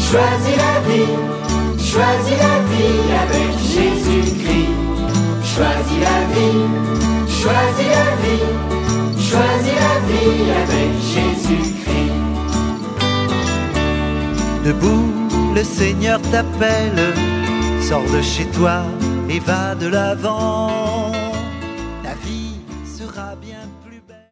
Choisis la vie avec Jésus-Christ. Choisis la vie, choisis la vie, choisis la vie avec Jésus-Christ. Debout, le Seigneur t'appelle, sors de chez toi et va de l'avant.